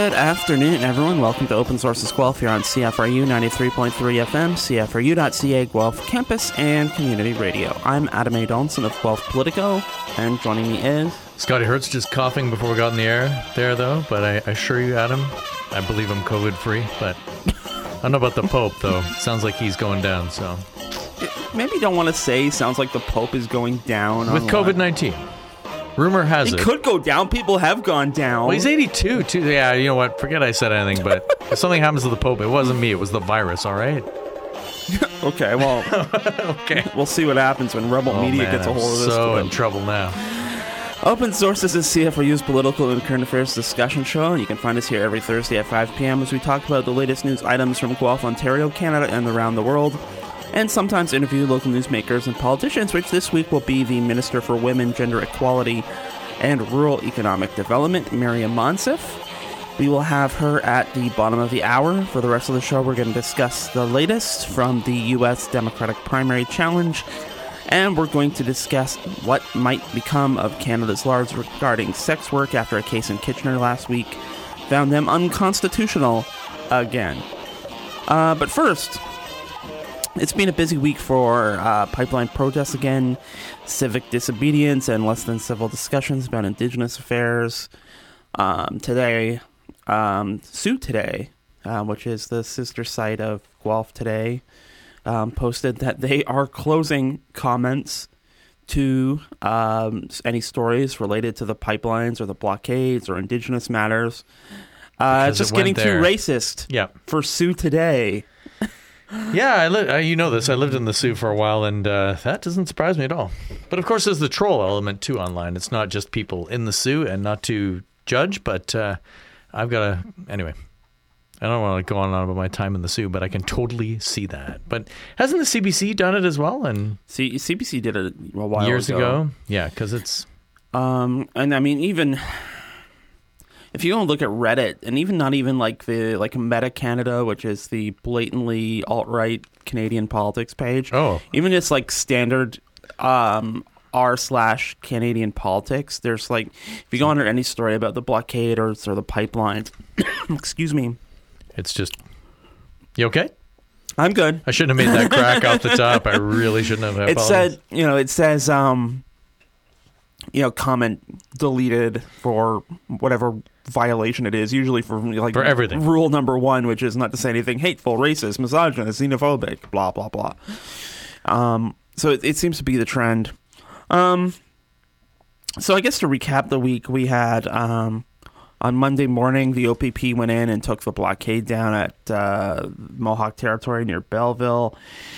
Good afternoon, everyone. Welcome to Open Sources Guelph here on CFRU 93.3 FM, CFRU.ca Guelph Campus and Community Radio. I'm Adam A. Donson of Guelph Politico, and joining me is... Scotty Hertz, just coughing before we got in the air there, though, but I assure you, Adam, I believe I'm COVID-free, but I don't know about the Pope, though. Sounds like he's going down, so... Maybe you don't want to say sounds like the Pope is going down. With COVID-19. Rumor has it. He could go down. People have gone down. Well, he's 82, too. Yeah, you know what? Forget I said anything, but if something happens to the Pope, it wasn't me. It was the virus, all right? Okay, well, okay. We'll see what happens when Rebel Media gets a hold of this. I'm so in trouble now. Open Sources is CFRU's political and current affairs discussion show, and you can find us here every Thursday at 5 p.m. as we talk about the latest news items from Guelph, Ontario, Canada, and around the world, and sometimes interview local newsmakers and politicians, which this week will be the Minister for Women, Gender Equality, and Rural Economic Development, Maryam Monsef. We will have her at the bottom of the hour. For the rest of the show, we're going to discuss the latest from the U.S. Democratic primary challenge, and we're going to discuss what might become of Canada's laws regarding sex work after a case in Kitchener last week found them unconstitutional again. But first, it's been a busy week for pipeline protests again, civic disobedience, and less than civil discussions about Indigenous affairs. Today, Sue Today, which is the sister site of Guelph Today, posted that they are closing comments to any stories related to the pipelines or the blockades or Indigenous matters. It's just getting too racist for Sue Today. Yeah, you know this. I lived in the Sioux for a while, and that doesn't surprise me at all. But of course, there's the troll element, too, online. It's not just people in the Sioux, and not to judge, but I've got to... Anyway, I don't want to go on and on about my time in the Sioux, but I can totally see that. But hasn't the CBC done it as well? And CBC did it a while years ago. Yeah, because it's... and I mean, even... If you go and look at Reddit, and even not even like the Meta Canada, which is the blatantly alt-right Canadian politics page, even just like standard r/Canadian politics, there's like, if you go under any story about the blockade or the pipelines, excuse me. It's just, you okay? I'm good. I shouldn't have made that crack off the top. I really shouldn't have. It says, comment deleted for whatever violation it is, usually for everything. Rule number 1, which is not to say anything hateful, racist, misogynist, xenophobic, blah, blah, blah. So it seems to be the trend. So I guess to recap the week, we had on Monday morning, the OPP went in and took the blockade down at Mohawk Territory near Belleville.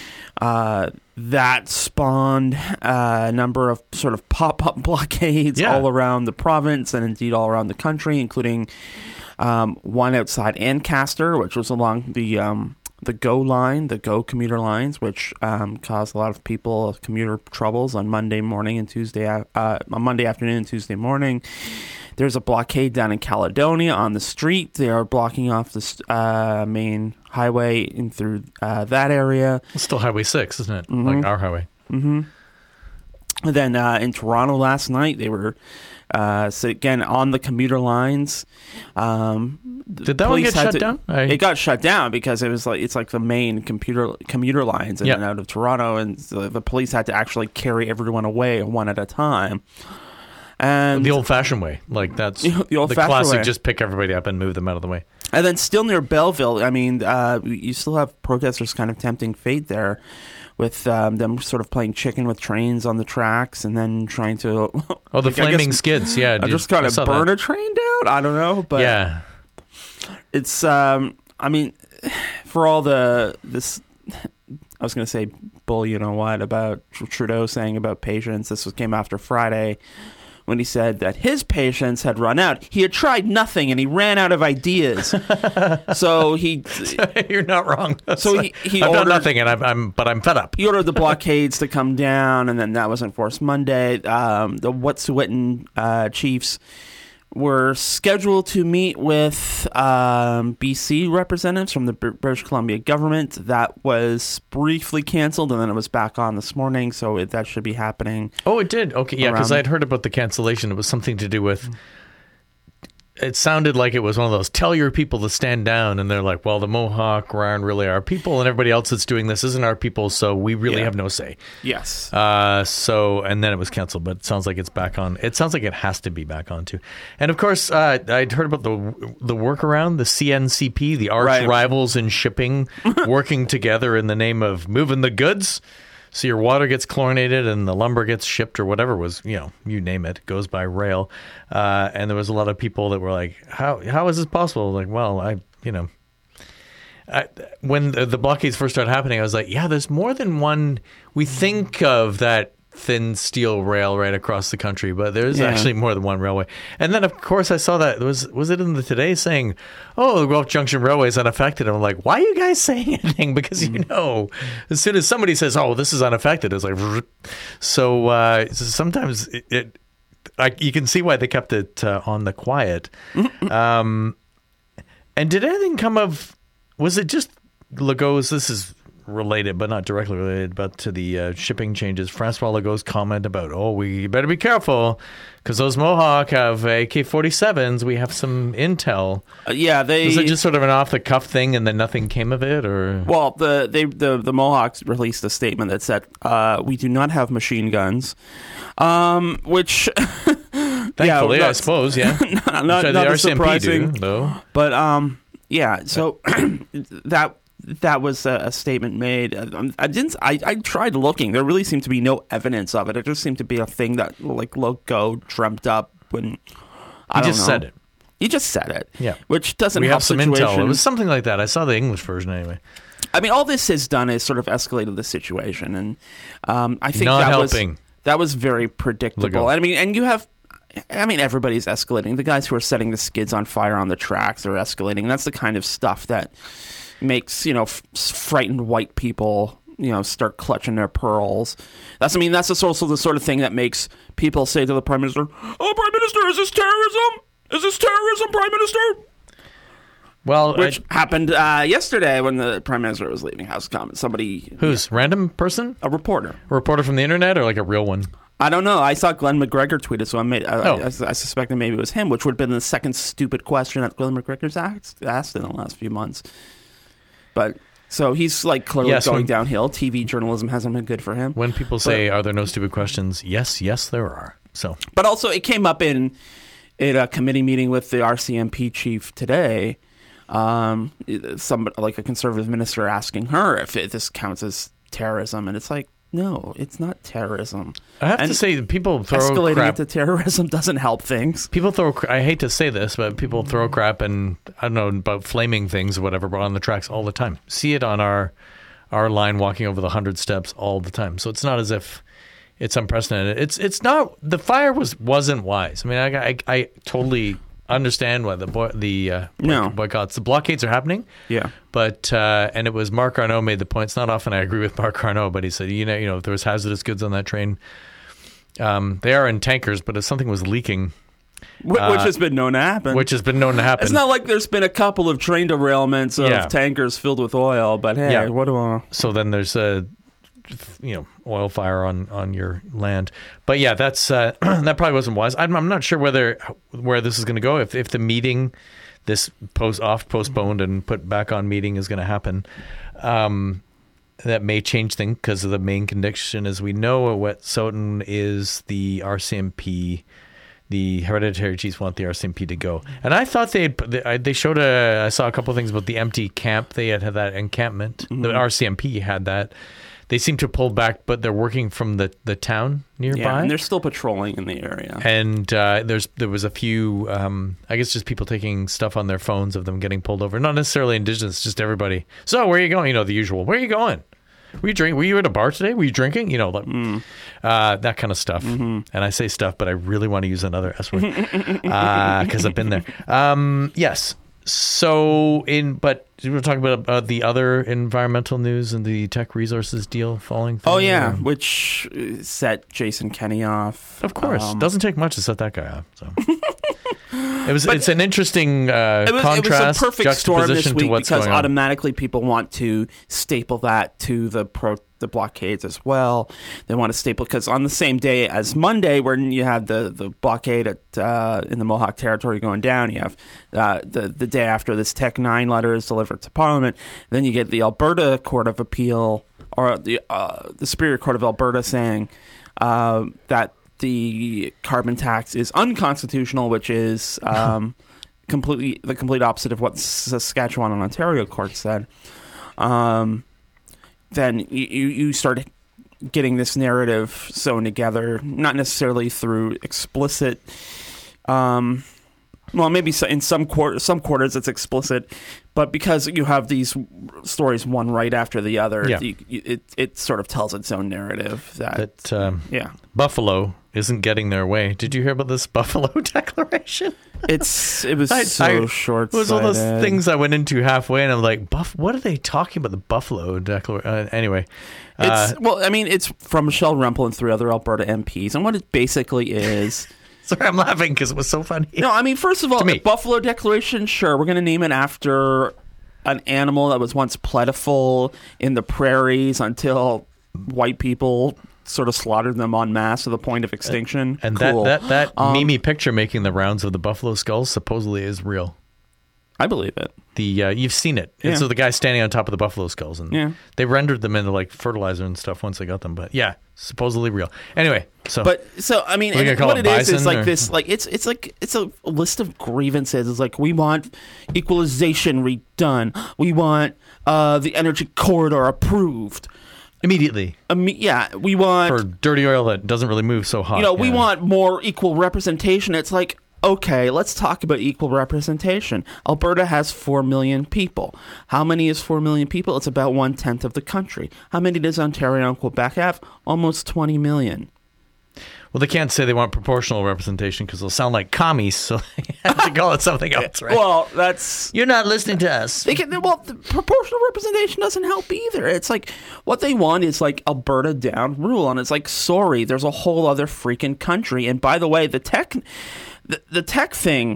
That spawned a number of sort of pop-up blockades all around the province and indeed all around the country, including one outside Ancaster, which was along the GO line, the GO commuter lines, which caused a lot of people commuter troubles on Monday morning and on Monday afternoon and Tuesday morning. There's a blockade down in Caledonia on the street. They are blocking off the main highway in through that area. It's still Highway 6, isn't it? Mm-hmm. Like our highway. Mm-hmm. And then in Toronto last night, they were again on the commuter lines. Did that one get shut down? It got shut down because it's like the main commuter lines in and out of Toronto, and the police had to actually carry everyone away one at a time. And the old-fashioned way, like that's the classic way. Just pick everybody up and move them out of the way. And then still near Belleville, I mean, you still have protesters kind of tempting fate there with them sort of playing chicken with trains on the tracks and then trying to... the flaming skids, yeah. Just kind of burn a train down? I don't know, but... Yeah. It's, I mean, for all this... I was going to say bull, you know what, about Trudeau saying about patience. This came after Friday, when he said that his patience had run out. He had tried nothing and he ran out of ideas. So he... You're not wrong. So he I've ordered, done nothing and I'm fed up. He ordered the blockades to come down, and then that was enforced Monday. The Wet'suwet'en Chiefs were scheduled to meet with BC representatives from the British Columbia government. That was briefly canceled, and then it was back on this morning, so that should be happening. Oh, it did? Okay, yeah, because I'd heard about the cancellation. It was something to do with it sounded like it was one of those tell your people to stand down, and they're like, well, the Mohawk aren't really our people, and everybody else that's doing this isn't our people, so we really have no say. Yes. And then it was canceled, but it sounds like it's back on. It sounds like it has to be back on too. And of course, I'd heard about the workaround, the CNCP, the arch rivals in shipping, working together in the name of moving the goods. So your water gets chlorinated and the lumber gets shipped or whatever was, you name it, goes by rail. And there was a lot of people that were like, how is this possible? Like, well, when the blockades first started happening, I was like, yeah, there's more than one. We think of that thin steel rail right across the country, but there's actually more than one railway. And then, of course, I saw that was it in the Today saying, "Oh, the Guelph Junction Railway is unaffected." I'm like, why are you guys saying anything? Because as soon as somebody says, "Oh, this is unaffected," it's like, so sometimes you can see why they kept it on the quiet. And did anything come of? Was it just Legault's? This is related, but not directly related, but to the shipping changes. Francois Legault's comment about, we better be careful because those Mohawk have AK-47s. We have some intel. Was it just sort of an off-the-cuff thing and then nothing came of it? Or well, the Mohawks released a statement that said, we do not have machine guns, which... Thankfully, I suppose, yeah. not the RCMP surprising, do, though. But, so that was a statement made. I tried looking. There really seemed to be no evidence of it. It just seemed to be a thing that like Legault dreamt up when he just said it. He just said it. Yeah, which doesn't we help have some intel. It was something like that. I saw the English version anyway. I mean, all this has done is sort of escalated the situation, and I think that was very predictable. Legault. I mean, and you have. I mean, everybody's escalating. The guys who are setting the skids on fire on the tracks are escalating. And that's the kind of stuff that makes, frightened white people, start clutching their pearls. That's also the sort of thing that makes people say to the Prime Minister, "Oh, Prime Minister, is this terrorism? Is this terrorism, Prime Minister?" Well, which happened yesterday when the Prime Minister was leaving House of Commons. Somebody... Who's? Random person? A reporter. A reporter from the internet or like a real one? I don't know. I saw Glenn McGregor tweet it, so I suspected maybe it was him, which would have been the second stupid question that Glenn McGregor's asked in the last few months. But so he's like clearly going downhill. TV journalism hasn't been good for him. When people say, "Are there no stupid questions?" Yes, there are. So, but also it came up in a committee meeting with the RCMP chief today. Somebody like a conservative minister asking her if this counts as terrorism, and it's like, no, it's not terrorism. I have to say, people throw escalating crap. it to terrorism doesn't help things. People throw. I hate to say this, but people throw crap and I don't know about flaming things or whatever, but on the tracks all the time. See it on our line walking over the 100 steps all the time. So it's not as if it's unprecedented. It's not. The fire wasn't wise. I mean, I totally understand why the boycotts, the blockades are happening. Yeah. But and it was Marc Arnault made the point. It's not often I agree with Marc Arnault, but he said, if there was hazardous goods on that train, they are in tankers, but if something was leaking, which has been known to happen. It's not like there's been a couple of train derailments of tankers filled with oil, but hey, what do I? So then there's a oil fire on your land. But yeah, that's that probably wasn't wise. I'm not sure where this is going to go. If the meeting, this postponed and put back on meeting is going to happen, that may change things because of the main condition, as we know, at Wet'suwet'en is the RCMP. The hereditary chiefs want the RCMP to go, and I thought they showed I saw a couple of things about the empty camp. They had that encampment. Mm-hmm. The RCMP had that. They seem to pull back, but they're working from the town nearby. Yeah, and they're still patrolling in the area. And there was a few, I guess, just people taking stuff on their phones of them getting pulled over. Not necessarily Indigenous, just everybody. So where are you going? The usual. Where are you going? Were you at a bar today? Were you drinking? That kind of stuff. Mm-hmm. And I say stuff, but I really want to use another S word because I've been there. Yes. So, but we're talking about the other environmental news and the Teck Resources deal falling through. Oh, yeah, which set Jason Kenney off. Of course. Doesn't take much to set that guy off. So. It's an interesting contrast, it was a perfect storm this juxtaposition week to what's because going on. automatically people want to staple that to the blockades as well. They want to staple because on the same day as Monday, when you had the blockade in the Mohawk Territory going down, you have the day after this Tech 9 letter is delivered to Parliament. Then you get the Alberta Court of Appeal or the Superior Court of Alberta saying that the carbon tax is unconstitutional, which is the complete opposite of what Saskatchewan and Ontario courts said. Then you start getting this narrative sewn together, not necessarily through explicit. Well, maybe in some quarters it's explicit, but because you have these stories one right after the other, it sort of tells its own narrative that Buffalo isn't getting their way. Did you hear about this Buffalo declaration? It was so short-sighted. It was all those things I went into halfway, and I'm like, what are they talking about? The Buffalo declaration? Anyway. It's from Michelle Rempel and 3 other Alberta MPs, and what it basically is... Sorry, I'm laughing because it was so funny. No, I mean, first of all, the Buffalo Declaration, sure, we're going to name it after an animal that was once plentiful in the prairies until white people sort of slaughtered them en masse to the point of extinction. And cool. that meme picture making the rounds of the buffalo skulls supposedly is real. I believe it. You've seen it. Yeah. So the guy standing on top of the buffalo skulls, and they rendered them into like fertilizer and stuff once they got them. But yeah, supposedly real. Anyway, I mean, what it is like this, like it's a list of grievances. It's like we want equalization redone. We want the energy corridor approved immediately. We want for dirty oil that doesn't really move so hot. We want more equal representation. It's like, okay, let's talk about equal representation. Alberta has 4 million people. How many is 4 million people? It's about 1/10 of the country. How many does Ontario and Quebec have? Almost 20 million. Well, they can't say they want proportional representation because they'll sound like commies, so they have to call it something else, right? Well, you're not listening to us. The proportional representation doesn't help either. It's like what they want is like Alberta down rule, and it's like, sorry, there's a whole other freaking country. And by the way, the tech thing,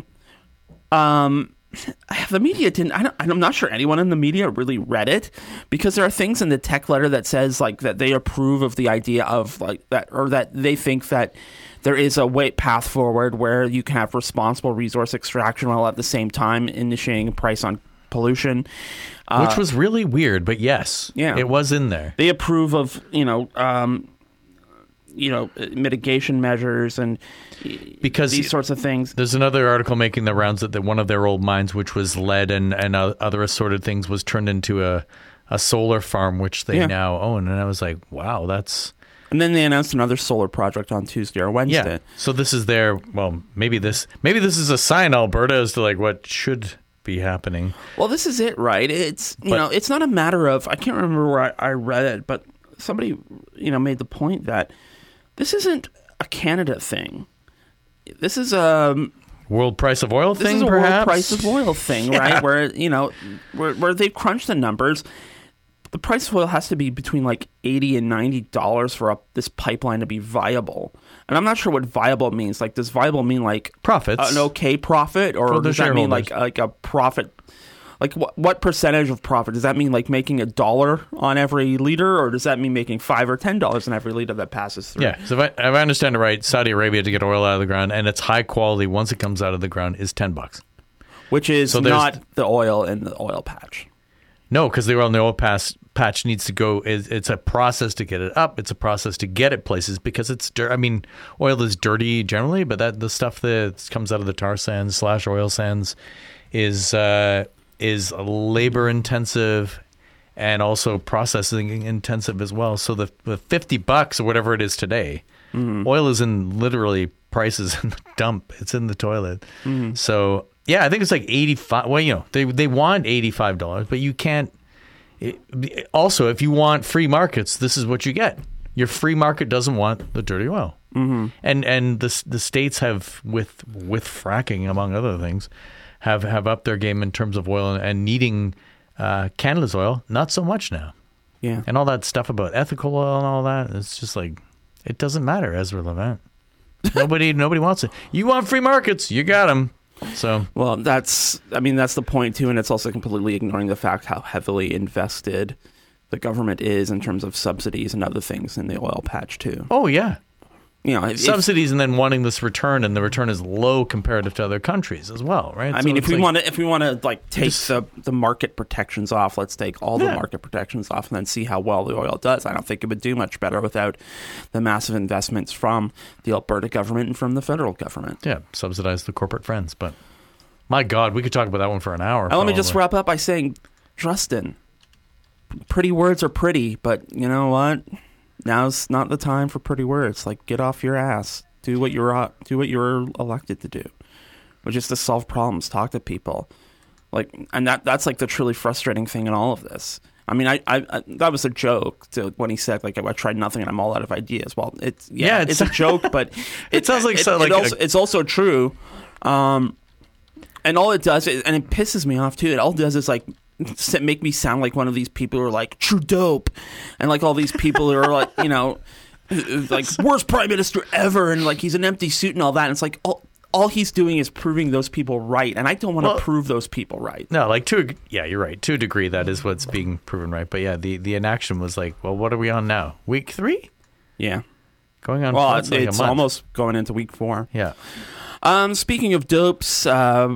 the media didn't. I'm not sure anyone in the media really read it because there are things in the tech letter that says like that they approve of the idea of like that, or that they think that there is a path forward where you can have responsible resource extraction while at the same time initiating a price on pollution, which was really weird. But yes, it was in there. They approve of mitigation measures and because these sorts of things. There's another article making the rounds that one of their old mines, which was lead and other assorted things, was turned into a solar farm, which they now own. And I was like, wow, that's... And then they announced another solar project on Tuesday or Wednesday. Yeah. So this is maybe this is a sign, Alberta, as to like what should be happening. Well, this is it, right? It's it's not a matter of, I can't remember where I read it, but somebody made the point that this isn't a Canada thing. This is a world price of oil thing, perhaps? This is a perhaps? world price of oil thing, right? Where they've crunched the numbers. The price of oil has to be between like $80 and $90 for this pipeline to be viable. And I'm not sure what viable means. Like, does viable mean like profits, an okay profit, or does that mean like a profit? Like what percentage of profit? Does that mean like making $1 on every liter, or does that mean making $5 or $10 on every liter that passes through? Yeah. So if I understand it right, Saudi Arabia, to get oil out of the ground, and it's high quality once it comes out of the ground, is $10, which is not the oil in the oil patch. No, because the oil in the oil patch needs to go. It's a process to get it up. It's a process to get it places because it's dirt. I mean, oil is dirty generally, but the stuff that comes out of the tar sands / oil sands is labor intensive and also processing intensive as well. So the $50 or whatever it is today, oil is in literally prices in the dump. It's in the toilet. So yeah, I think it's like 85. Well, they want $85, but you can't. Also, if you want free markets, this is what you get. Your free market doesn't want the dirty oil. And the states have with fracking, among other things, have upped their game in terms of oil and needing Canada's oil, not so much now. Yeah. And all that stuff about ethical oil and all that, it's just like, it doesn't matter, Ezra Levant. Nobody wants it. You want free markets, you got them. So, well, that's the point too, and it's also completely ignoring the fact how heavily invested the government is in terms of subsidies and other things in the oil patch too. oh yeah, Subsidies. and then wanting this return, and the return is low comparative to other countries as well, right? I mean, if we want to like take the market protections off, let's take all the market protections off and then see how well the oil does. I don't think it would do much better without the massive investments from the Alberta government and from the federal government. Yeah, subsidize the corporate friends. But my God, we could talk about that one for an hour. Let me just wrap up by saying, Justin, pretty words are pretty, but you know what? Now's not the time for pretty words. Like, get off your ass. Do what you're elected to do, which is to solve problems, talk to people. Like, and that's like the truly frustrating thing in all of this. I mean, I that was a joke when he said, like, I tried nothing and I'm all out of ideas. Well, it's a joke, but it sounds like it's also true. And all it does is, and it pisses me off too. It all does is like make me sound like one of these people who are like true dope, and like all these people who are like, you know, like worst prime minister ever, and like he's an empty suit and all that. And it's like all he's doing is proving those people right, and I don't want to prove those people right. No, like you're right. To a degree, that is what's being proven right. But yeah, the inaction was like, well, what are we on now? Week 3? Yeah, going on. Well, it's like almost going into week 4. Yeah. Speaking of dopes,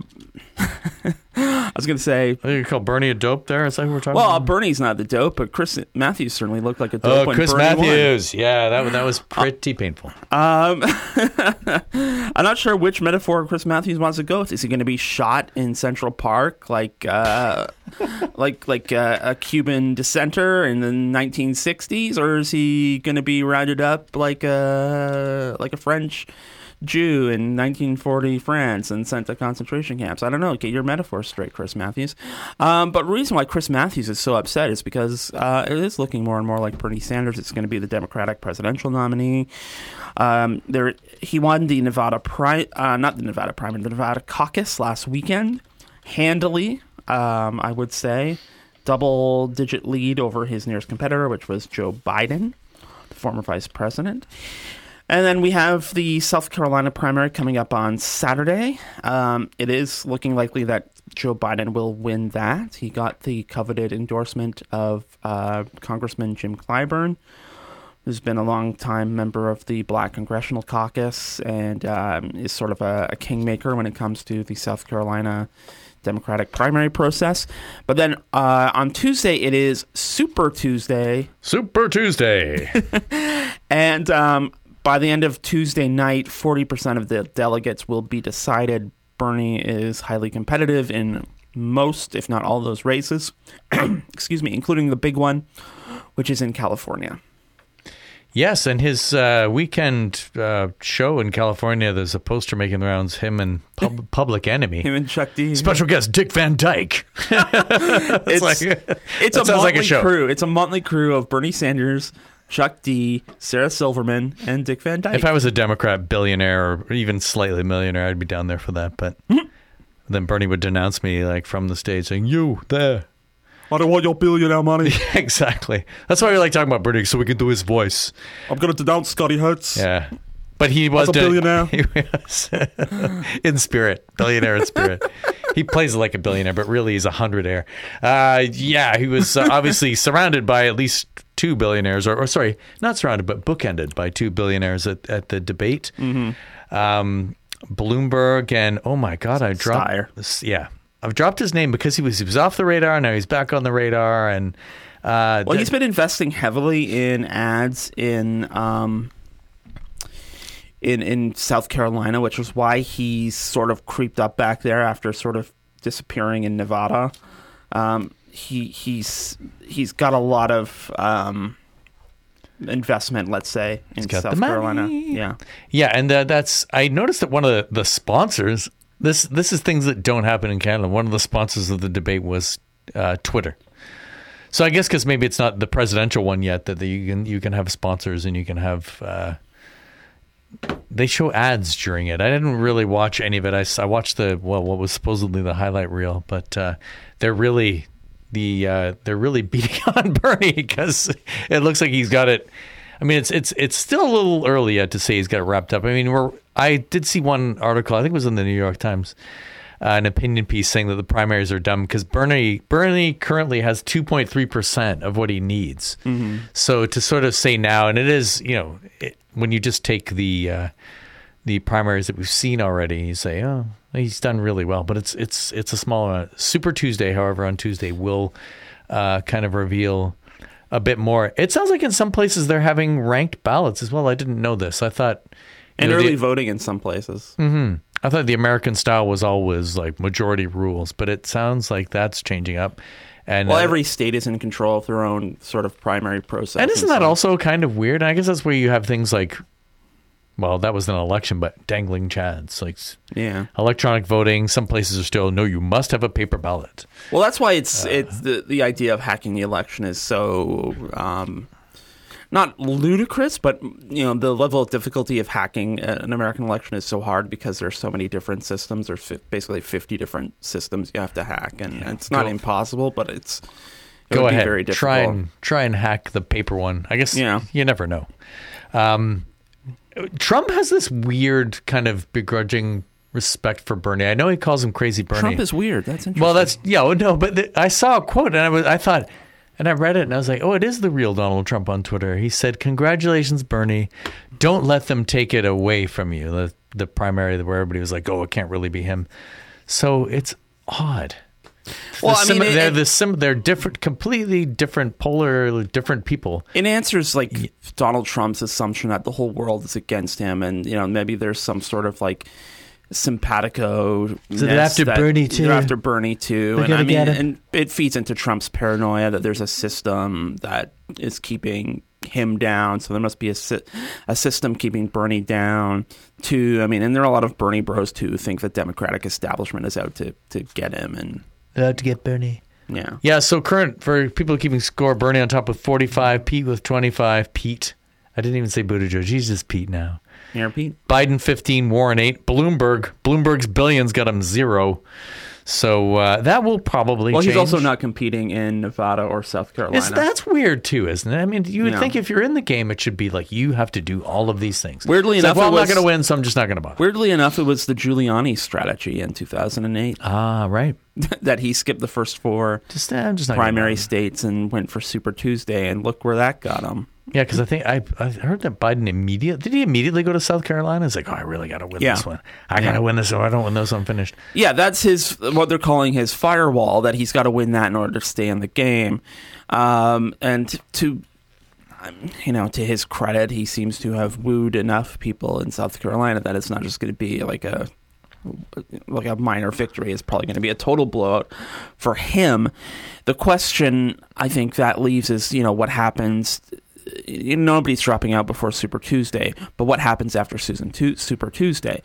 I was going to say... You call Bernie a dope there? Is that who we're talking about? Well, Bernie's not the dope, but Chris Matthews certainly looked like a dope when Chris Bernie Matthews. won. Yeah, that was pretty painful. I'm not sure which metaphor Chris Matthews wants to go with. Is he going to be shot in Central Park like a Cuban dissenter in the 1960s? Or is he going to be rounded up like a French Jew in 1940 France and sent to concentration camps? I don't know. Get your metaphor straight, Chris Matthews. But the reason why Chris Matthews is so upset is because it is looking more and more like Bernie Sanders. It's going to be the Democratic presidential nominee. He won the Nevada caucus last weekend handily. I would say double-digit lead over his nearest competitor, which was Joe Biden, the former vice president. And then we have the South Carolina primary coming up on Saturday. It is looking likely that Joe Biden will win that. He got the coveted endorsement of Congressman Jim Clyburn, who's been a long-time member of the Black Congressional Caucus and is sort of a kingmaker when it comes to the South Carolina Democratic primary process. But then on Tuesday, it is Super Tuesday. Super Tuesday. And... by the end of Tuesday night, 40% of the delegates will be decided. Bernie is highly competitive in most, if not all, of those races. Excuse me, including the big one, which is in California. Yes, and his weekend show in California, there's a poster making the rounds, him and Public Enemy. Him and Chuck D. Special guest, Dick Van Dyke. It's a motley crew. It's a motley crew of Bernie Sanders, Chuck D, Sarah Silverman, and Dick Van Dyke. If I was a Democrat billionaire or even slightly millionaire, I'd be down there for that. But then Bernie would denounce me like from the stage saying, "You there. I don't want your billionaire money." Exactly. That's why we like talking about Bernie, so we can do his voice. I'm going to denounce Scotty Hertz. Yeah. But he was a billionaire. He was in spirit, billionaire in spirit. He plays like a billionaire, but really he's a hundredaire. He was obviously surrounded by at least 2 billionaires, or sorry, not surrounded, but bookended by 2 billionaires at the debate. Mm-hmm. Bloomberg and, oh my God, I've dropped his name because he was off the radar. Now he's back on the radar. And he's been investing heavily in ads in South Carolina, which was why he's sort of creeped up back there after sort of disappearing in Nevada. He's got a lot of investment, let's say, in South Carolina. Yeah, and that's. I noticed that one of the sponsors. This is things that don't happen in Canada. One of the sponsors of the debate was Twitter. So I guess because maybe it's not the presidential one yet, that you can have sponsors and you can have. They show ads during it. I didn't really watch any of it. I watched what was supposedly the highlight reel, but they're really beating on Bernie because it looks like he's got it. I mean, it's still a little early yet to say he's got it wrapped up. I mean, I did see one article, I think it was in the New York Times, an opinion piece saying that the primaries are dumb because Bernie currently has 2.3% of what he needs. So to sort of say now, and it is, when you just take the primaries that we've seen already, you say, oh, he's done really well, but it's a small amount. Super Tuesday, however, on Tuesday will kind of reveal a bit more. It sounds like in some places they're having ranked ballots as well. I didn't know this. I thought, and early voting in some places. I thought the American style was always like majority rules, but it sounds like that's changing up. And every state is in control of their own sort of primary process. And isn't that also kind of weird? I guess that's where you have things like, well, that was an election, but dangling chads, like electronic voting. Some places are still, no, you must have a paper ballot. Well, that's why it's the idea of hacking the election is so not ludicrous, but the level of difficulty of hacking an American election is so hard because there's so many different systems. There's basically 50 different systems you have to hack, and it's not impossible, but it go would ahead. Be very difficult. Try and hack the paper one. I guess you never know. Trump has this weird kind of begrudging respect for Bernie. I know he calls him Crazy Bernie. Trump is weird. That's interesting. Well, but I saw a quote and I thought. And I read it and I was like, oh, it is the real Donald Trump on Twitter. He said, congratulations, Bernie. Don't let them take it away from you. The primary where everybody was like, oh, it can't really be him. So it's odd. Well, they're different, completely different, different people. It answers like Donald Trump's assumption that the whole world is against him. And, maybe there's some sort of like simpatico. So they're after Bernie too. They're after Bernie too, and it feeds into Trump's paranoia that there's a system that is keeping him down. So there must be a system keeping Bernie down too. And there are a lot of Bernie bros too who think the Democratic establishment is out to get him and out to get Bernie. Yeah. So current for people keeping score: Bernie on top with 45, Pete with 25. Pete, I didn't even say Buttigieg. He's just Pete now. Yeah, Pete. Biden 15, Warren 8. Bloomberg's billions got him 0. So that will probably change. Well, he's also not competing in Nevada or South Carolina. That's weird too, isn't it? You would think if you're in the game, it should be like you have to do all of these things. Weirdly enough, I'm not going to win, so I'm just not going to bother. Weirdly enough, it was the Giuliani strategy in 2008. Ah, right. That he skipped the first 4 primary states and went for Super Tuesday, and look where that got him. Yeah, because I think I heard that Biden did he immediately go to South Carolina? It's like, oh, I really got to win this one. I got to win this one. If I don't win this one, I'm finished. Yeah, that's what they're calling his firewall, that he's got to win that in order to stay in the game. And to his credit, he seems to have wooed enough people in South Carolina that it's not just going to be like a minor victory. It's probably going to be a total blowout for him. The question I think that leaves is, what happens. Nobody's dropping out before Super Tuesday, but what happens after Super Tuesday?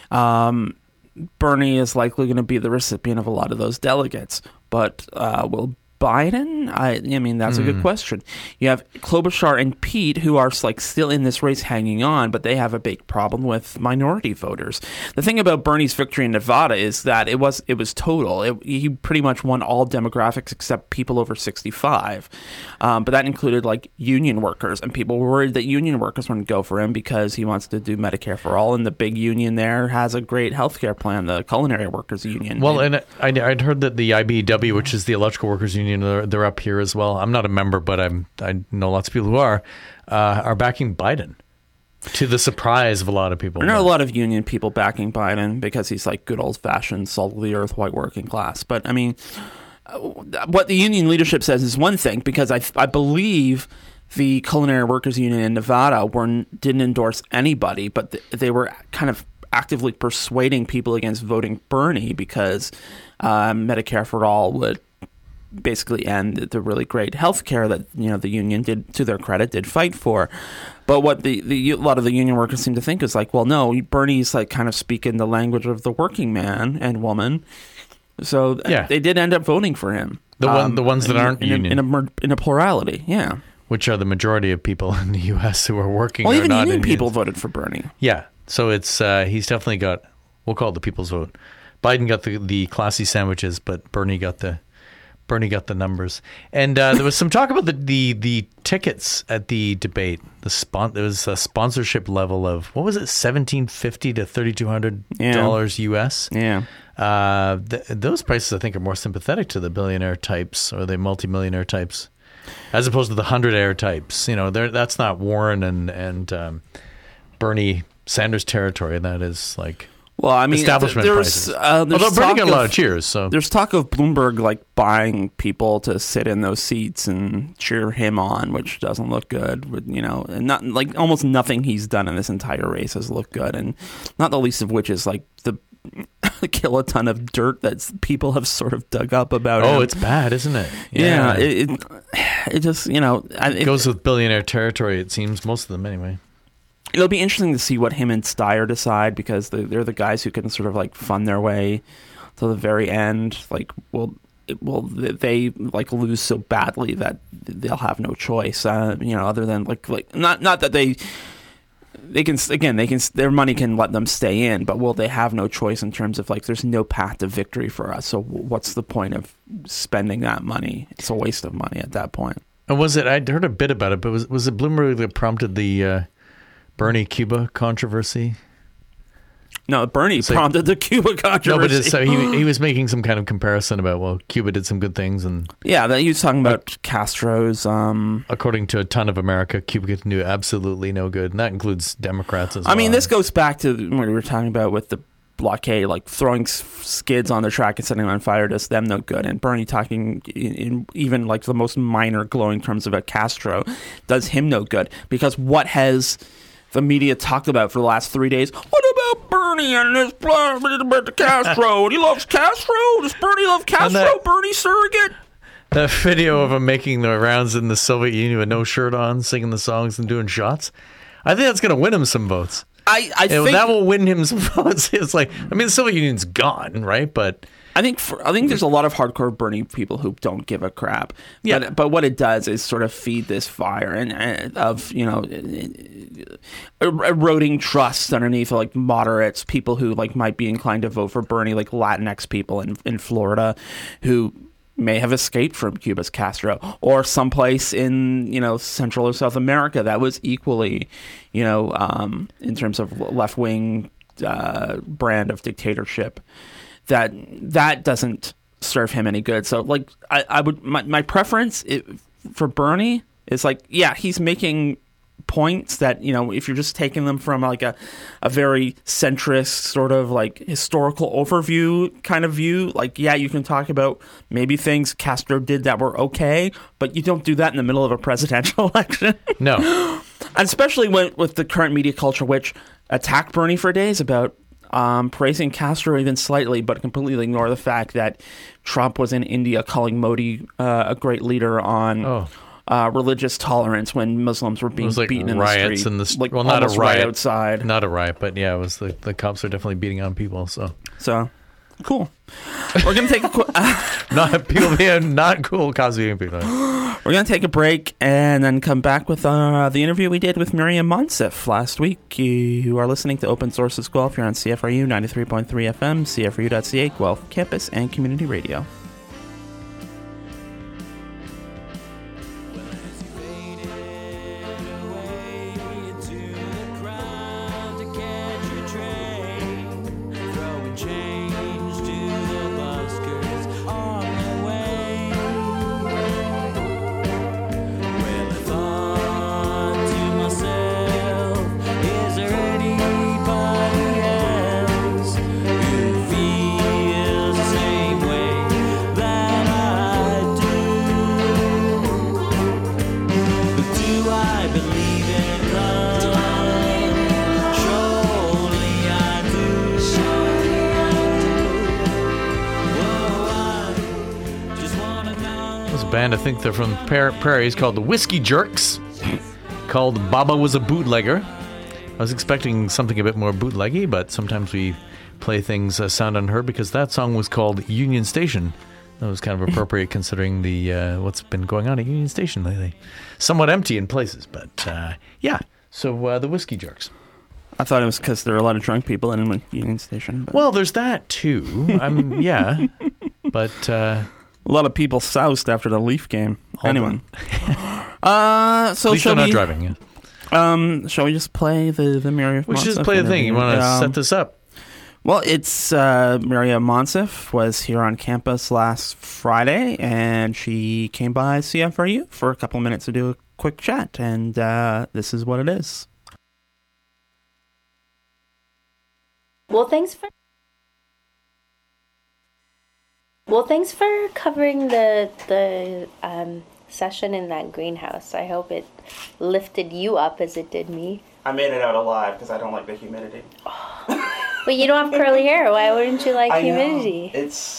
Bernie is likely going to be the recipient of a lot of those delegates, but will Biden? That's a good question. You have Klobuchar and Pete, who are still in this race hanging on, but they have a big problem with minority voters. The thing about Bernie's victory in Nevada is that it was total. He pretty much won all demographics except people over 65. But that included union workers, and people were worried that union workers wouldn't go for him because he wants to do Medicare for all, and the big union there has a great healthcare plan, the Culinary Workers Union. Well, and I'd heard that the IBEW, which is the Electrical Workers Union, they're up here as well. I'm not a member, but I know lots of people who are backing Biden, to the surprise of a lot of people. There are a lot of union people backing Biden because he's good old-fashioned, salt-of-the-earth, white working class. But, what the union leadership says is one thing, because I believe the Culinary Workers Union in Nevada didn't endorse anybody, but they were kind of actively persuading people against voting Bernie because Medicare for all would basically end the really great health care that the union did, to their credit, did fight for. But what a lot of the union workers seem to think is well, no, Bernie's kind of speaking the language of the working man and woman. So they did end up voting for him. The ones that aren't union in a plurality, yeah. Which are the majority of people in the U.S. who are working. Well, or even not union people voted for Bernie. Yeah, so it's he's definitely got. We'll call it the people's vote. Biden got the classy sandwiches, but Bernie got the Bernie got the numbers. And there was some talk about the tickets at the debate. There was a sponsorship level of, what was it, $1,750 to $3,200 US. Yeah. Those prices, I think, are more sympathetic to the billionaire types or the multimillionaire types, as opposed to the 100-air types. That's not Warren and Bernie Sanders territory. That is like... Well, I mean, establishment prices. Although Bernie got a lot of cheers. So there's talk of Bloomberg like buying people to sit in those seats and cheer him on, which doesn't look good. And not like almost nothing he's done in this entire race has looked good, and not the least of which is like the kiloton of dirt that people have sort of dug up about him. Oh, it's bad, isn't it? Yeah, it just it goes with billionaire territory. It seems, most of them anyway. It'll be interesting to see what him and Steyer decide, because they're the guys who can sort of like fund their way to the very end. Like, will they like lose so badly that they'll have no choice? Other than like not that they can their money can let them stay in, but will they have no choice in terms of like there's no path to victory for us? So what's the point of spending that money? It's a waste of money at that point. And was it? I'd heard a bit about it, but was it Bloomberg that prompted the Bernie Cuba controversy? No, Bernie prompted the Cuba controversy. No, but he was making some kind of comparison about, well, Cuba did some good things, and that he was talking about Castro's. According to a ton of America, Cuba can do absolutely no good, and that includes Democrats as well. I mean, this goes back to what we were talking about with the blockade, like throwing skids on the track and setting them on fire does them no good. And Bernie talking in even like the most minor glowing terms about Castro does him no good, because what has the media talked about for the last 3 days? What about Bernie and his about Castro? He loves Castro? Does Bernie love Castro? Bernie surrogate? That video of him making the rounds in the Soviet Union with no shirt on, singing the songs and doing shots, I think that's going to win him some votes. I think that will win him some votes. It's like, I mean, the Soviet Union's gone, right? But I think there's a lot of hardcore Bernie people who don't give a crap. Yeah. But what it does is sort of feed this fire and of eroding trust underneath like moderates, people who like might be inclined to vote for Bernie, like Latinx people in Florida who may have escaped from Cuba's Castro, or someplace in Central or South America that was equally in terms of left wing brand of dictatorship. That doesn't serve him any good. So like I would my preference for Bernie is like, yeah, he's making points that if you're just taking them from like a very centrist sort of like historical overview kind of view, like, yeah, you can talk about maybe things Castro did that were okay, but you don't do that in the middle of a presidential election. No. And especially with the current media culture, which attacked Bernie for days about praising Castro even slightly, but completely ignore the fact that Trump was in India calling Modi a great leader on religious tolerance when Muslims were being beaten in the street. Like, well, not a riot right outside. Not a riot, but yeah, it was the cops are definitely beating on people. So cool. We're gonna take a quick. Not people being not cool. Cops beating people. We're gonna take a break and then come back with the interview we did with Miriam Monsef last week. You are listening to Open Sources Guelph. You're on CFRU 93.3 FM, CFRU.ca, Guelph Campus and Community Radio. Band, I think they're from Prairies, called the Whiskey Jerks, called Baba Was a Bootlegger. I was expecting something a bit more bootleggy, but sometimes we play things sound unheard, because that song was called Union Station. That was kind of appropriate considering the what's been going on at Union Station lately. Somewhat empty in places, but yeah. So the Whiskey Jerks. I thought it was because there are a lot of drunk people in Union Station. But. Well, there's that too. Yeah, but A lot of people soused after the Leaf game. Anyway. So At least shall they're not we, driving. Yeah. shall we just play the Maria We should just play the thing. You want to set this up? Well, it's Maria Monsef was here on campus last Friday, and she came by CFRU for a couple minutes to do a quick chat, and this is what it is. Well, thanks for covering the session in that greenhouse. I hope it lifted you up as it did me. I made it out alive because I don't like the humidity. But you don't have curly hair. Why wouldn't you like humidity?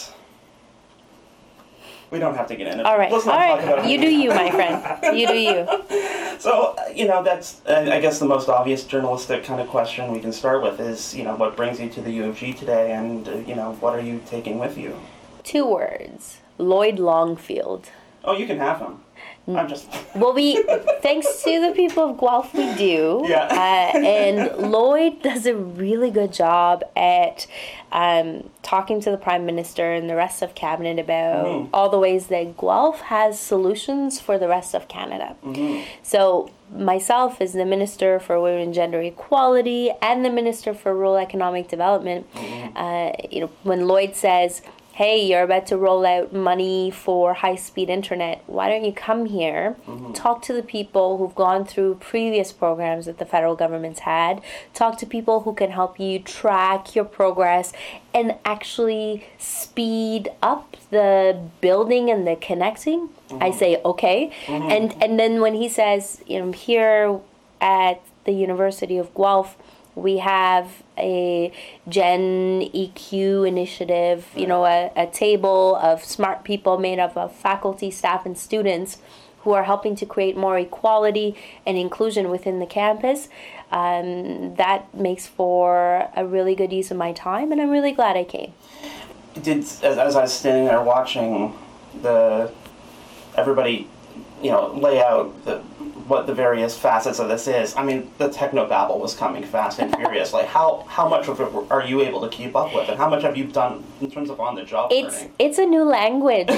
We don't have to get in it. All right. You do you, my friend. You do you. So, that's, I guess, the most obvious journalistic kind of question we can start with is, what brings you to the U of G today, and, what are you taking with you? 2 words. Lloyd Longfield. Oh, you can have them. I'm just... Well, thanks to the people of Guelph, we do. Yeah. And Lloyd does a really good job at talking to the Prime Minister and the rest of Cabinet about all the ways that Guelph has solutions for the rest of Canada. So myself as the Minister for Women and Gender Equality and the Minister for Rural Economic Development, when Lloyd says, hey, you're about to roll out money for high-speed internet. Why don't you come here, talk to the people who've gone through previous programs that the federal government's had, talk to people who can help you track your progress and actually speed up the building and the connecting. I say, okay. And then when he says, here at the University of Guelph, we have a Gen EQ initiative, a table of smart people made up of faculty, staff, and students who are helping to create more equality and inclusion within the campus. That makes for a really good use of my time, and I'm really glad I came. As I was standing there watching everybody, lay out what the various facets of this is. I mean, the technobabble was coming fast and furious. Like, how much of it are you able to keep up with, and how much have you done in terms of on-the-job learning? It's a new language.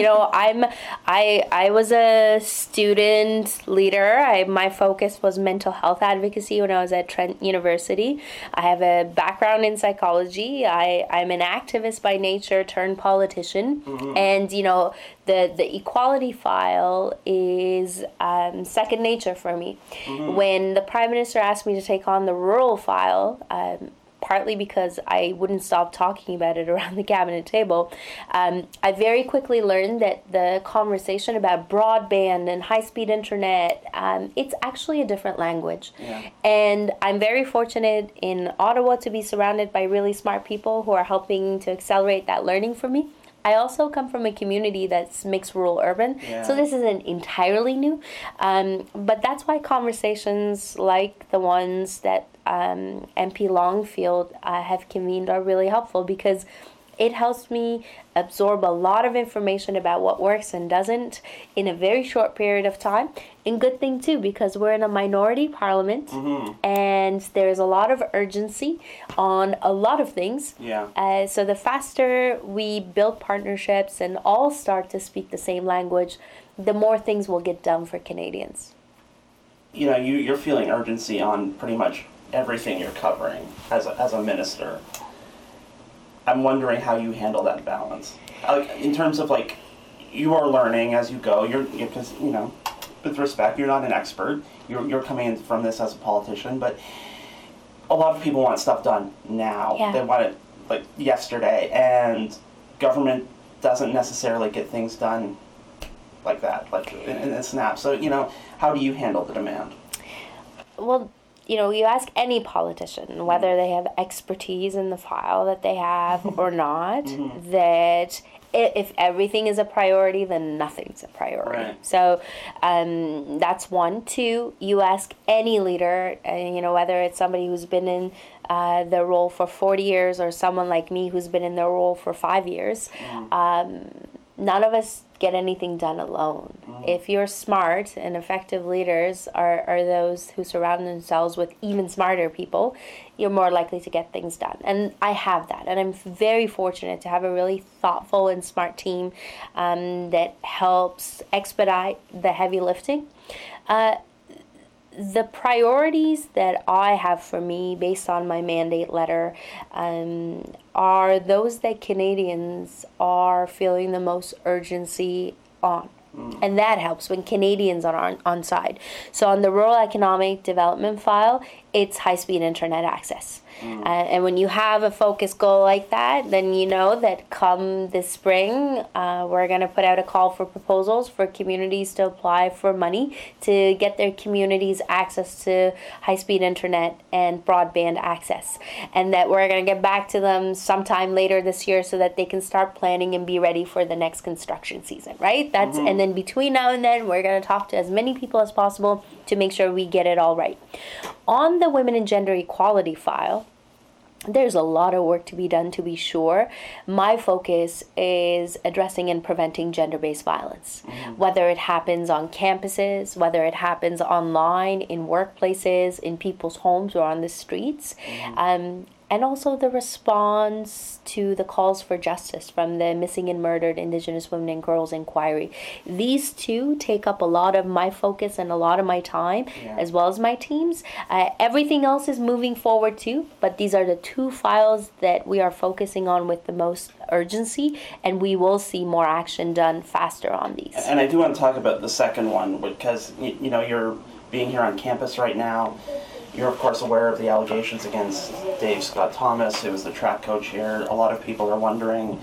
I was a student leader. My focus was mental health advocacy when I was at Trent University. I have a background in psychology. I'm an activist by nature turned politician, and the equality file is second nature for me. When the Prime Minister asked me to take on the rural file, partly because I wouldn't stop talking about it around the cabinet table, I very quickly learned that the conversation about broadband and high-speed internet, it's actually a different language. Yeah. And I'm very fortunate in Ottawa to be surrounded by really smart people who are helping to accelerate that learning for me. I also come from a community that's mixed rural-urban, so this isn't entirely new. But that's why conversations like the ones that MP Longfield have convened are really helpful, because it helps me absorb a lot of information about what works and doesn't in a very short period of time. And good thing too, because we're in a minority parliament and there's a lot of urgency on a lot of things. So the faster we build partnerships and all start to speak the same language, the more things will get done for Canadians. You're feeling urgency on pretty much everything you're covering as a minister. I'm wondering how you handle that balance. In terms of, you are learning as you go. Because, with respect, you're not an expert. You're coming in from this as a politician, but a lot of people want stuff done now. Yeah. They want it, yesterday, and government doesn't necessarily get things done like that, in a snap. So, how do you handle the demand? Well, you ask any politician, whether they have expertise in the file that they have or not, that if everything is a priority, then nothing's a priority. Right. So that's one. Two, you ask any leader, whether it's somebody who's been in their role for 40 years or someone like me who's been in their role for 5 years, none of us get anything done alone. If you're smart, and effective leaders are those who surround themselves with even smarter people, you're more likely to get things done. And I have that. And I'm very fortunate to have a really thoughtful and smart team that helps expedite the heavy lifting. The priorities that I have for me, based on my mandate letter, are those that Canadians are feeling the most urgency on. And that helps when Canadians are on side. So on the Rural Economic Development file, it's high-speed internet access. And when you have a focus goal like that, then you know that come this spring, we're going to put out a call for proposals for communities to apply for money to get their communities access to high-speed internet and broadband access. And that we're going to get back to them sometime later this year so that they can start planning and be ready for the next construction season, right? And then between now and then, we're going to talk to as many people as possible to make sure we get it all right. On the Women and Gender Equality file, there's a lot of work to be done, to be sure. My focus is addressing and preventing gender-based violence, whether it happens on campuses, whether it happens online, in workplaces, in people's homes, or on the streets. And also the response to the calls for justice from the Missing and Murdered Indigenous Women and Girls Inquiry. These two take up a lot of my focus and a lot of my time, as well as my team's. Everything else is moving forward too, but these are the two files that we are focusing on with the most urgency, and we will see more action done faster on these. And I do want to talk about the second one, because you're being here on campus right now. You're, of course, aware of the allegations against Dave Scott Thomas, who was the track coach here. A lot of people are wondering,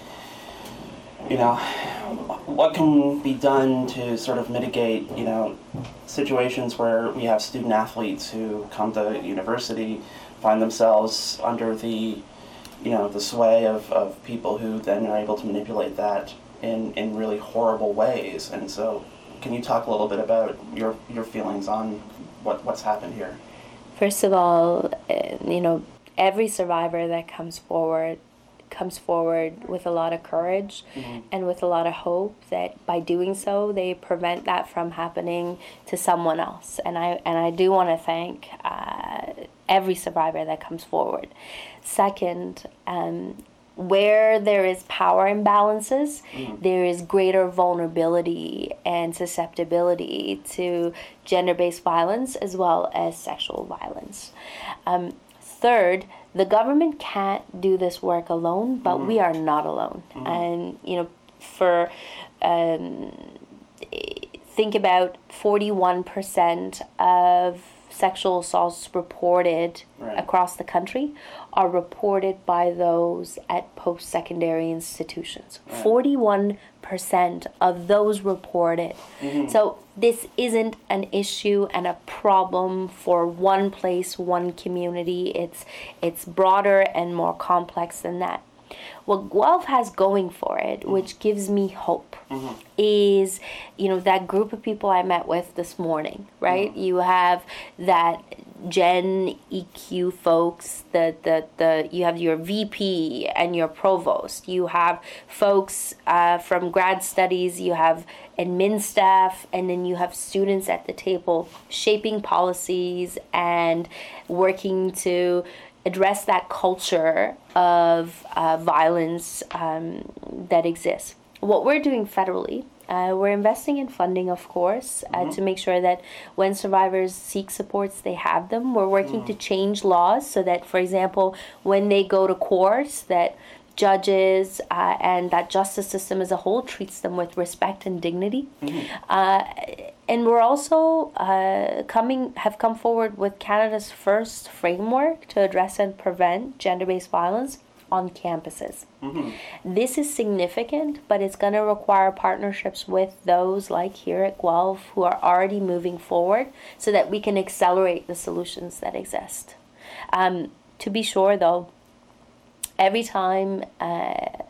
what can be done to sort of mitigate, situations where we have student athletes who come to university, find themselves under the sway of people who then are able to manipulate that in really horrible ways. And so, can you talk a little bit about your feelings on what's happened here? First of all, every survivor that comes forward with a lot of courage and with a lot of hope that by doing so, they prevent that from happening to someone else. And I do want to thank every survivor that comes forward. Second, where there is power imbalances, there is greater vulnerability and susceptibility to gender-based violence as well as sexual violence. Third, the government can't do this work alone, but we are not alone. And, think about 41% of sexual assaults reported across the country are reported by those at post-secondary institutions. 41% of those reported. So this isn't an issue and a problem for one place, one community. It's broader and more complex than that. What Guelph has going for it, which gives me hope, is, that group of people I met with this morning, right? You have that Gen EQ folks, you have your VP and your provost. You have folks from grad studies, you have admin staff, and then you have students at the table shaping policies and working to address that culture of violence that exists. What we're doing federally, we're investing in funding, of course, to make sure that when survivors seek supports, they have them. We're working to change laws so that, for example, when they go to court, that judges and that justice system as a whole treats them with respect and dignity. And we're also have come forward with Canada's first framework to address and prevent gender-based violence on campuses. This is significant, but it's going to require partnerships with those like here at Guelph who are already moving forward so that we can accelerate the solutions that exist. To be sure, though, every time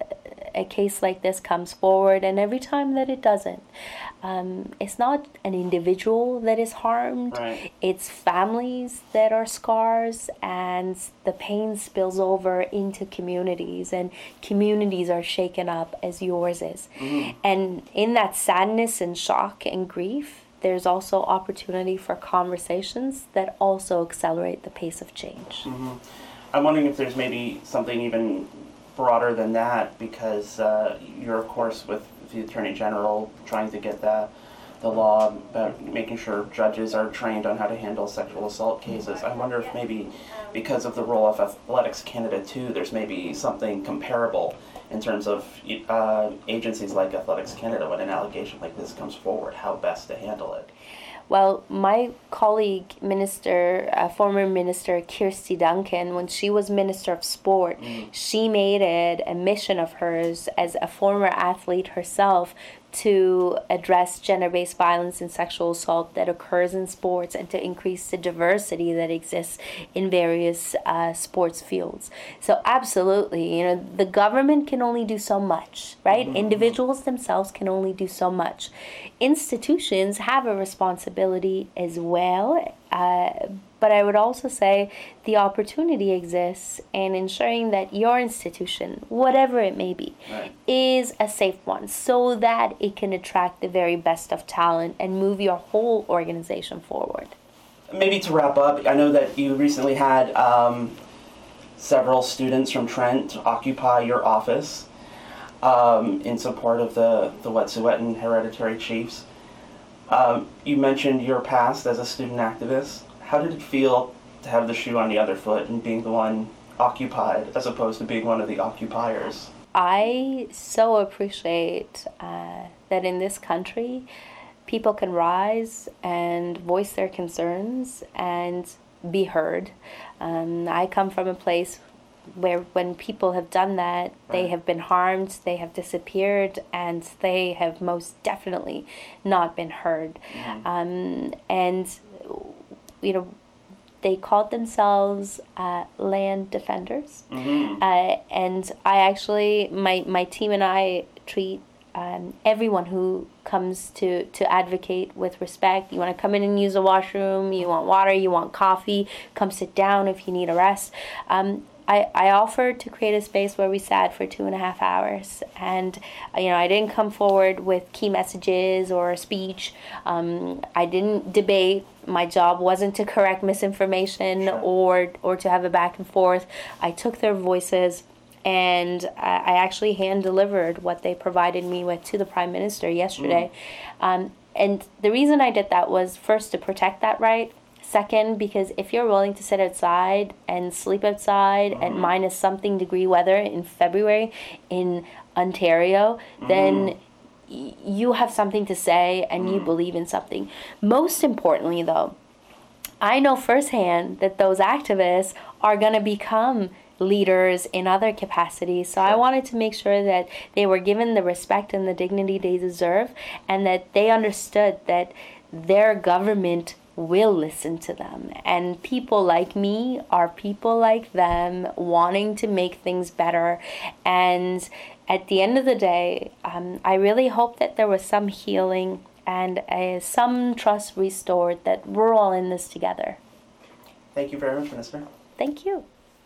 a case like this comes forward, and every time that it doesn't, it's not an individual that is harmed. Right. It's families that are scars, and the pain spills over into communities, and communities are shaken up as yours is. And in that sadness and shock and grief, there's also opportunity for conversations that also accelerate the pace of change. I'm wondering if there's maybe something even broader than that, because you're, of course, with the Attorney General trying to get the law about making sure judges are trained on how to handle sexual assault cases. I wonder if maybe because of the role of Athletics Canada too, there's maybe something comparable in terms of agencies like Athletics Canada when an allegation like this comes forward, how best to handle it. Well, my colleague, former Minister Kirsty Duncan, when she was Minister of Sport, she made it a mission of hers as a former athlete herself to address gender-based violence and sexual assault that occurs in sports and to increase the diversity that exists in various sports fields. So absolutely, the government can only do so much, right? Individuals themselves can only do so much. Institutions have a responsibility as well, but I would also say the opportunity exists in ensuring that your institution, whatever it may be, is a safe one so that it can attract the very best of talent and move your whole organization forward. Maybe to wrap up, I know that you recently had several students from Trent occupy your office in support of the Wet'suwet'en Hereditary Chiefs. You mentioned your past as a student activist. How did it feel to have the shoe on the other foot and being the one occupied as opposed to being one of the occupiers? I so appreciate that in this country, people can rise and voice their concerns and be heard. I come from a place where when people have done that, they have been harmed, they have disappeared, and they have most definitely not been heard. They called themselves land defenders. And I actually, my team and I treat everyone who comes to advocate with respect. You want to come in and use a washroom, you want water, you want coffee, come sit down if you need a rest. I offered to create a space where we sat for 2.5 hours, and I didn't come forward with key messages or a speech. I didn't debate. My job wasn't to correct misinformation or to have a back and forth. I took their voices, and I actually hand delivered what they provided me with to the Prime Minister yesterday. And the reason I did that was first to protect that right. Second, because if you're willing to sit outside and sleep outside at minus something degree weather in February in Ontario, then you have something to say and you believe in something. Most importantly, though, I know firsthand that those activists are going to become leaders in other capacities. So I wanted to make sure that they were given the respect and the dignity they deserve, and that they understood that their government will listen to them, and people like me are people like them wanting to make things better. And at the end of the day, I really hope that there was some healing and some trust restored, that we're all in this together. Thank you very much, Minister. Thank you.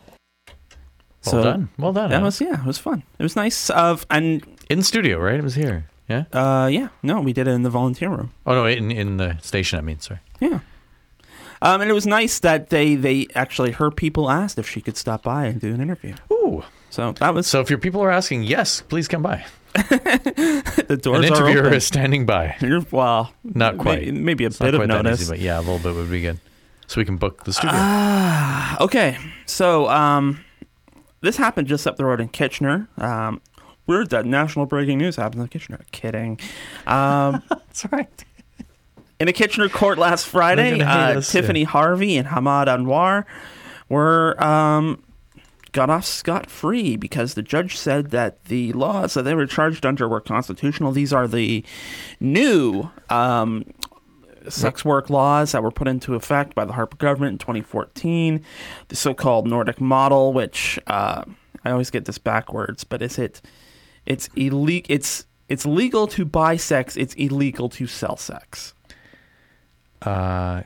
Well done. That was, it was fun. It was nice. And in studio, right? It was here. Yeah? No, we did it in the volunteer room. Oh, no, in the station, I mean, sorry. Yeah. And it was nice that they actually, her people asked if she could stop by and do an interview. Ooh. So that was... So if your people are asking, yes, please come by. The doors An interviewer are open. is standing by. Well, not quite. Maybe a it's bit not of quite notice. That easy, but yeah, a little bit would be good. So we can book the studio. Okay. So this happened just up the road in Kitchener. Weird that national breaking news happens in Kitchener. Kidding. That's right. In a Kitchener court last Friday, Tiffany Harvey and Hamad Anwar were got off scot-free because the judge said that the laws that they were charged under were constitutional. These are the new sex work laws that were put into effect by the Harper government in 2014. The so-called Nordic model, which I always get this backwards, but is it It's illegal. It's legal to buy sex. It's illegal to sell sex. Yeah.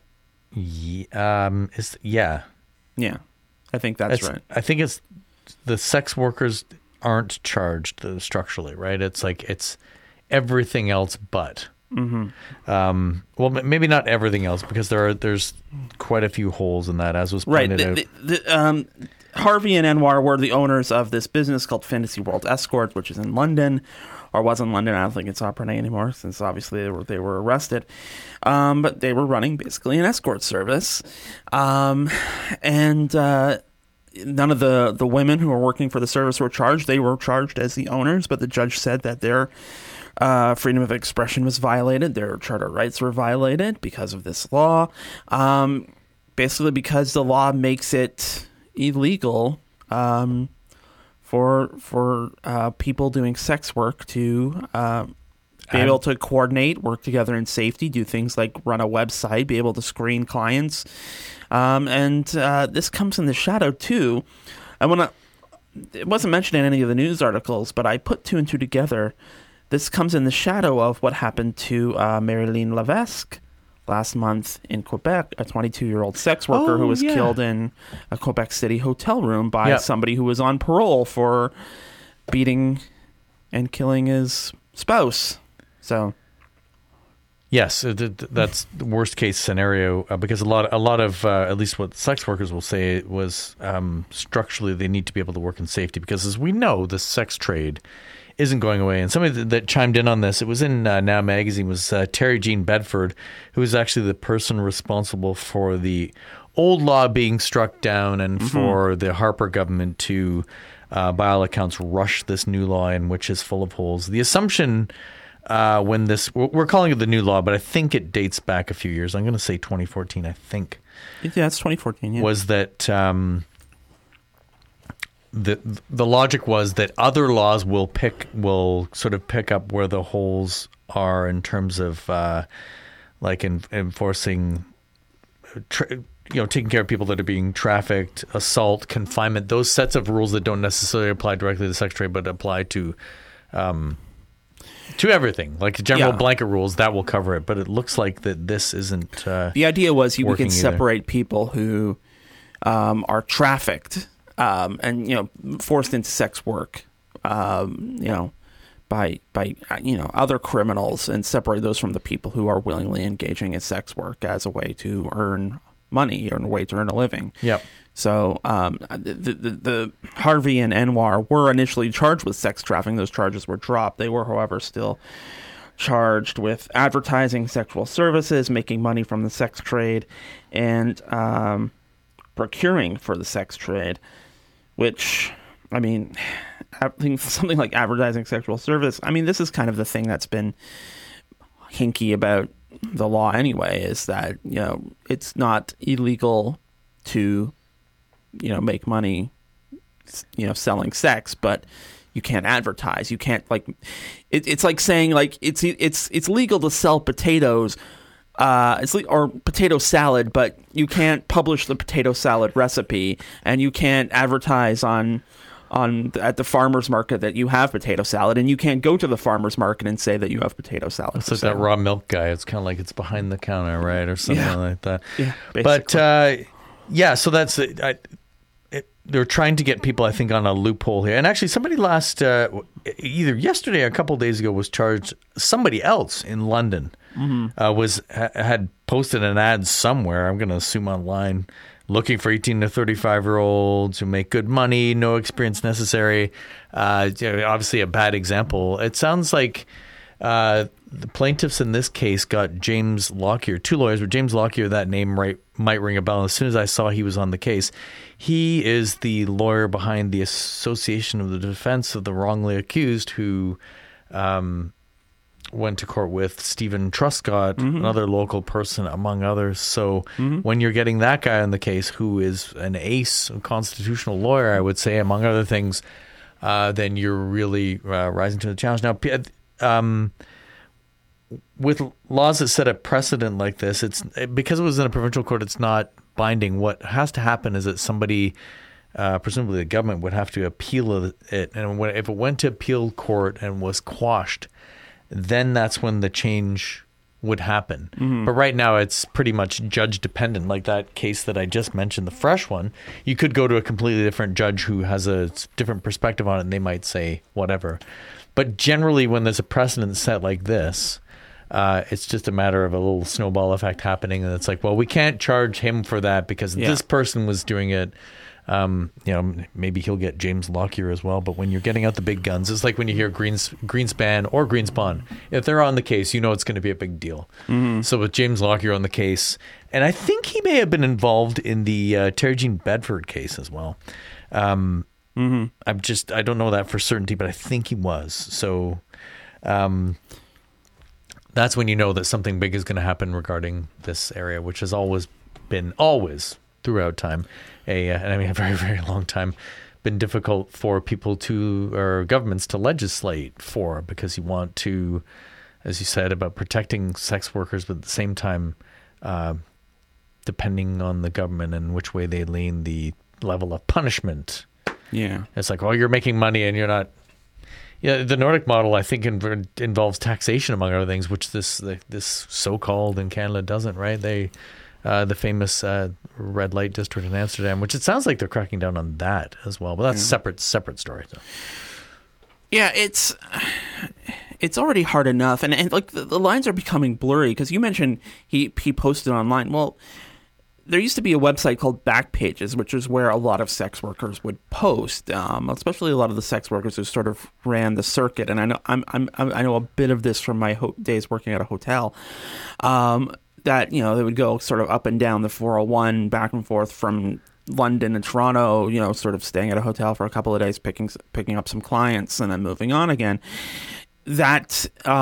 Yeah, I think that's right. I think it's the sex workers aren't charged structurally, right? It's like it's everything else but. Mm-hmm. Well, maybe not everything else, because there's quite a few holes in that, as was pointed out. Harvey and Anwar were the owners of this business called Fantasy World Escort, which is in London, or was in London. I don't think it's operating anymore, since obviously they were arrested. But they were running basically an escort service, and none of the women who were working for the service were charged. They were charged as the owners, but the judge said that their freedom of expression was violated. Their charter rights were violated because of this law. Basically because the law makes it illegal for people doing sex work to be able to coordinate, work together in safety, do things like run a website, be able to screen clients. And this comes in the shadow, too. It wasn't mentioned in any of the news articles, but I put two and two together. This comes in the shadow of what happened to Marilyn Levesque last month in Quebec, a 22-year-old sex worker who was killed in a Quebec City hotel room by somebody who was on parole for beating and killing his spouse. So, yes, that's the worst case scenario, because a lot of at least what sex workers will say was structurally they need to be able to work in safety, because as we know, the sex trade isn't going away. And somebody that chimed in on this, it was in Now Magazine, was Terry Jean Bedford, who is actually the person responsible for the old law being struck down and for the Harper government to, by all accounts, rush this new law in, which is full of holes. The assumption when this, we're calling it the new law, but I think it dates back a few years. I'm going to say 2014, I think. Yeah, it's 2014, yeah. Was that the logic was that other laws will sort of pick up where the holes are in terms of like enforcing, taking care of people that are being trafficked, assault, confinement, those sets of rules that don't necessarily apply directly to the sex trade, but apply to everything, like general blanket rules that will cover it. But it looks like that this isn't. The idea was we could separate people who are trafficked. And forced into sex work, by other criminals, and separate those from the people who are willingly engaging in sex work as a way to earn money or a way to earn a living. Yep. So the Harvey and Anwar were initially charged with sex trafficking. Those charges were dropped. They were, however, still charged with advertising sexual services, making money from the sex trade, and procuring for the sex trade. Which, I mean, something like advertising sexual service, I mean, this is kind of the thing that's been hinky about the law anyway, is that, it's not illegal to, make money, selling sex, but you can't advertise. You can't, it's like saying, it's legal to sell potatoes, or potato salad, but you can't publish the potato salad recipe, and you can't advertise at the farmer's market that you have potato salad, and you can't go to the farmer's market and say that you have potato salad. It's like that raw milk guy. It's kind of like it's behind the counter, right, or something like that. Yeah, basically. But so that's it. They're trying to get people, I think, on a loophole here. And actually, somebody either yesterday or a couple of days ago was charged. Somebody else in London had posted an ad somewhere, I'm going to assume online, looking for 18 to 35-year-olds who make good money, no experience necessary. Obviously, a bad example. It sounds like the plaintiffs in this case got James Lockyer, two lawyers, but James Lockyer, that name might ring a bell. As soon as I saw he was on the case, he is the lawyer behind the Association of the Defense of the Wrongly Accused, who went to court with Stephen Truscott, another local person, among others. So when you're getting that guy on the case, who is an ace, a constitutional lawyer, I would say, among other things, then you're really rising to the challenge. Now, with laws that set a precedent like this, because it was in a provincial court, it's not binding. What has to happen is that somebody presumably the government would have to appeal it. And if it went to appeal court and was quashed, then that's when the change would happen. But right now it's pretty much judge dependent. Like that case that I just mentioned, the Fresh one, you could go to a completely different judge who has a different perspective on it and they might say whatever. But generally when there's a precedent set like this, it's just a matter of a little snowball effect happening. And it's like, well, we can't charge him for that because this person was doing it. Maybe he'll get James Lockyer as well. But when you're getting out the big guns, it's like when you hear Greenspan or Greenspan. If they're on the case, you know it's going to be a big deal. So with James Lockyer on the case, and I think he may have been involved in the Terry Jean Bedford case as well. I don't know that for certainty, but I think he was. So that's when you know that something big is going to happen regarding this area, which has always throughout time, a very, very long time, been difficult for people or governments to legislate for, because you want to, as you said, about protecting sex workers, but at the same time, depending on the government and which way they lean, the level of punishment. Yeah. It's like, well, you're making money and you're not. Yeah, the Nordic model, I think, involves taxation, among other things, which this so-called in Canada doesn't, right? The famous red light district in Amsterdam, which it sounds like they're cracking down on that as well. But that's a separate story. So. Yeah, it's already hard enough, and like the lines are becoming blurry, because you mentioned he posted online. Well, there used to be a website called Backpages, which is where a lot of sex workers would post, especially a lot of the sex workers who sort of ran the circuit. And I know I know a bit of this from my days working at a hotel. That, they would go sort of up and down the 401, back and forth from London and Toronto, sort of staying at a hotel for a couple of days, picking up some clients and then moving on again. That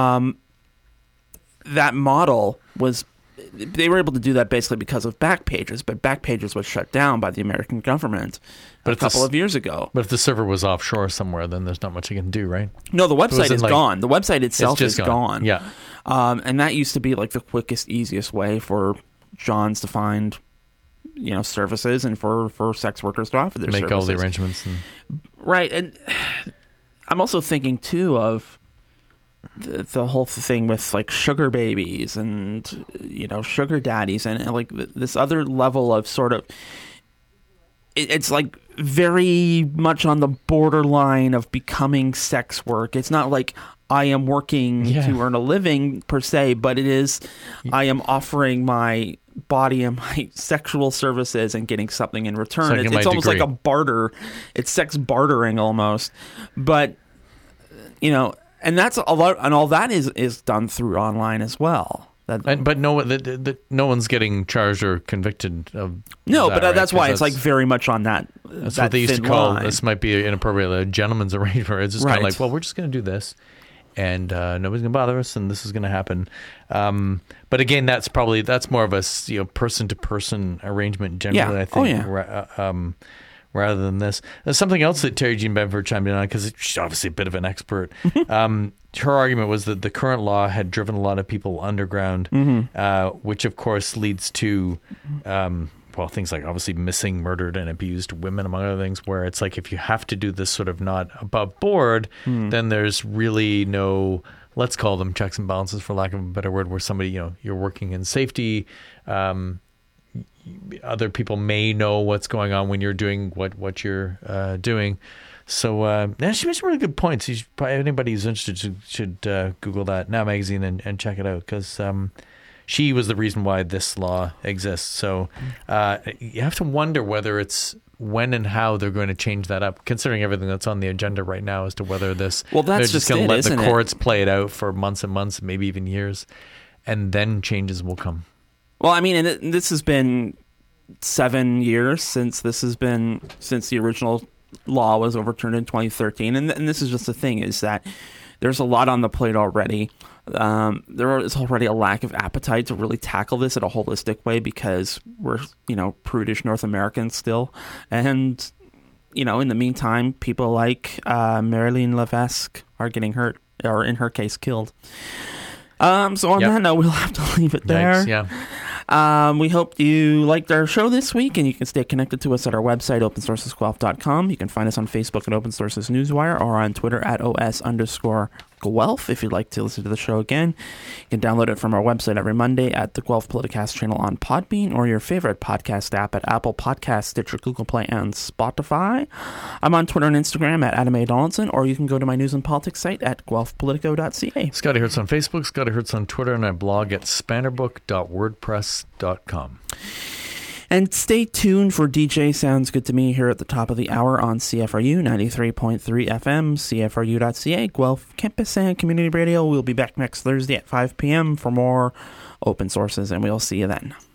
model was, they were able to do that basically because of Backpages, but Backpages was shut down by the American government a couple of years ago. But if the server was offshore somewhere, then there's not much you can do, right? No, the website is gone. The website itself is gone. Yeah. And that used to be like the quickest, easiest way for Johns to find, services, and for sex workers to offer their services. Make all the arrangements. Right. And I'm also thinking, too, of the whole thing with like sugar babies and, sugar daddies and like this other level of sort of, it's like very much on the borderline of becoming sex work. It's not like I am working to earn a living per se, but it is, I am offering my body and my sexual services and getting something in return. It's almost like a barter. It's sex bartering almost. But, and that's a lot, and all that is done through online as well. But no one's getting charged or convicted of. No, that, but right? that's why it's like very much on that. That's what they used to call. This might be inappropriate, a gentleman's arrangement. It's just kind of like, well, we're just going to do this, and nobody's going to bother us, and this is going to happen. But again, that's more of a person to person arrangement generally. I think. Rather than this. There's something else that Terry Jean Bedford chimed in on, because she's obviously a bit of an expert. Her argument was that the current law had driven a lot of people underground, which of course leads to things like obviously missing, murdered, and abused women, among other things, where it's like if you have to do this sort of not above board, then there's really no, let's call them checks and balances, for lack of a better word, where somebody, you're working in safety. Other people may know what's going on when you're doing what you're doing. So she made some really good points. Anybody who's interested should Google that Now Magazine and check it out, because she was the reason why this law exists. So you have to wonder whether it's when and how they're going to change that up, considering everything that's on the agenda right now as to whether this. Well, that's they're just going to let the courts play it out for months and months, maybe even years, and then changes will come. Well, I mean, and this has been 7 years since the original law was overturned in 2013, and this is just the thing, is that there's a lot on the plate already. There is already a lack of appetite to really tackle this in a holistic way, because we're prudish North Americans still, and in the meantime, people like Marilyn Levesque are getting hurt, or in her case, killed. So on that note, we'll have to leave it there. Yikes, We hope you liked our show this week, and you can stay connected to us at our website, opensourcesguelph.com. You can find us on Facebook at Open Sources Newswire or on Twitter at @OS_Guelph if you'd like to listen to the show again. You can download it from our website every Monday at the Guelph Politicast channel on Podbean or your favorite podcast app at Apple Podcasts, Stitcher, Google Play, and Spotify. I'm on Twitter and Instagram at Adam A. Donaldson, or you can go to my news and politics site at guelphpolitico.ca. Scotty Hertz on Facebook, Scotty Hertz on Twitter, and I blog at spannerbook.wordpress.com. And stay tuned for DJ Sounds Good to Me here at the top of the hour on CFRU 93.3 FM, CFRU.ca, Guelph Campus and Community Radio. We'll be back next Thursday at 5 p.m. for more Open Sources, and we'll see you then.